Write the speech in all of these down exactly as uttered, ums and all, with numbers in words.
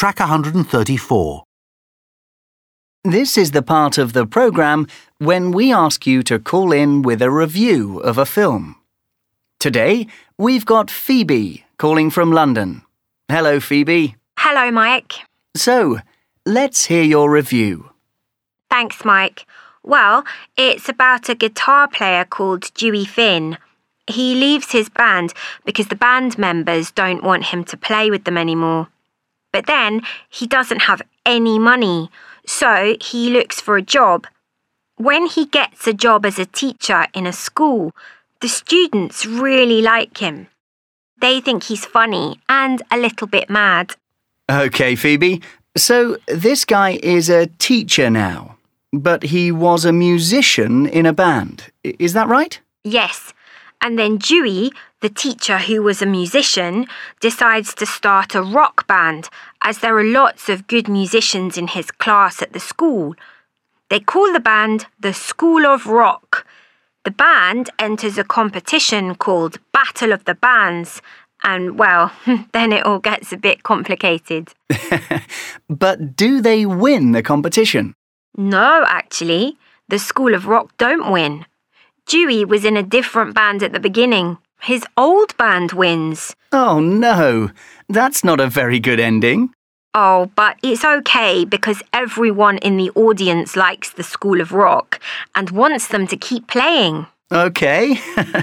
track one hundred thirty-four. This is the part of the programme when we ask you to call in with a review of a film. Today, we've got Phoebe calling from London. Hello, Phoebe. Hello, Mike. So, let's hear your review. Thanks, Mike. Well, it's about a guitar player called Dewey Finn. He leaves his band because the band members don't want him to play with them anymore. But then he doesn't have any money, so he looks for a job. When he gets a job as a teacher in a school, the students really like him. They think he's funny and a little bit mad. OK, Phoebe. So this guy is a teacher now, but he was a musician in a band. Is that right? Yes. And then Dewey, the teacher who was a musician, decides to start a rock band, as there are lots of good musicians in his class at the school. They call the band the School of Rock. The band enters a competition called Battle of the Bands, and, well, then it all gets a bit complicated. But do they win the competition? No, actually. The School of Rock don't win. Dewey was in a different band at the beginning. His old band wins. Oh, no. That's not a very good ending. Oh, but it's okay because everyone in the audience likes the School of Rock and wants them to keep playing. OK.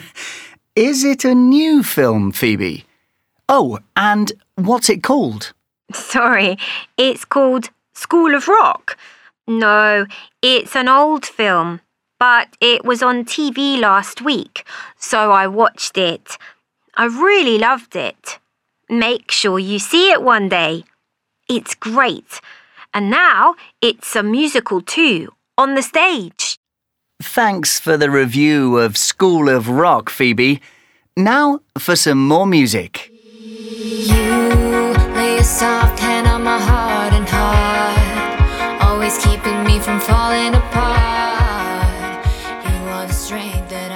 Is it a new film, Phoebe? Oh, and what's it called? Sorry, it's called School of Rock. No, it's an old film. But it was on T V last week, so I watched it. I really loved it. Make sure you see it one day. It's great. And now it's a musical too, on the stage. Thanks for the review of School of Rock, Phoebe. Now for some more music. You lay a soft hand on my heart and heart, always keeping me from falling apart. You are the strength that